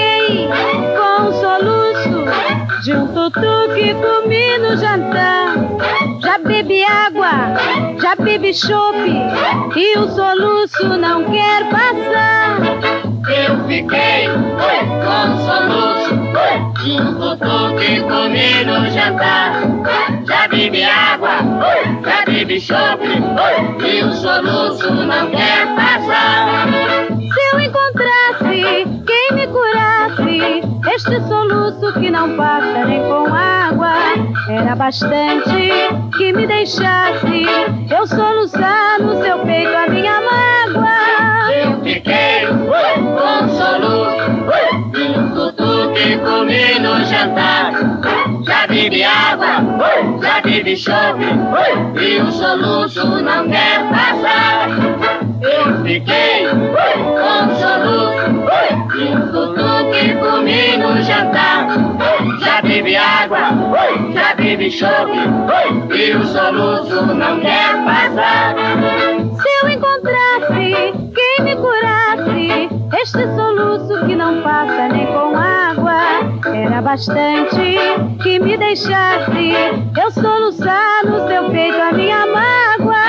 fiquei com um soluço de um tutu que comi no jantar. Já bebi água, já bebi chope e o soluço não quer passar. Eu fiquei com um soluço de um tutu que comi no jantar. Já bebi água, já bebi chope e o soluço não quer passar. Se eu encontrasse quem me curasse este soluço que não passa nem com água, era bastante que me deixasse eu soluçar no seu peito a minha mágoa. Eu fiquei com um soluço de um tutu que comi no jantar. Já bebi água, já bebi chope e o soluço não quer passar. Eu fiquei com um soluço de um tutu que comi no jantar. Já bebi água, já bebi chope e o soluço não quer passar. Se eu encontrasse quem me curasse este soluço que não passa nem com água, era bastante que me deixasse eu soluçar no seu peito a minha mágoa.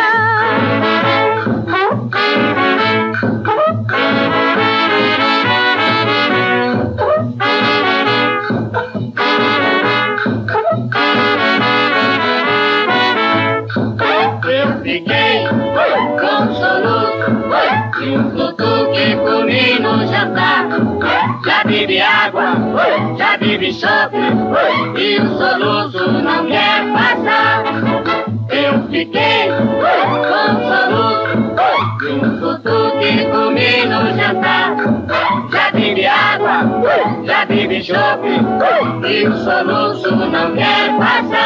Eu fiquei com um soluço de um tutu que comi no jantar. Já bebi água, já bebi chope e o soluço não quer passar. Eu fiquei com um soluço de um tutu que comi no jantar. Já bebi água, já bebi chope e o soluço não quer passar.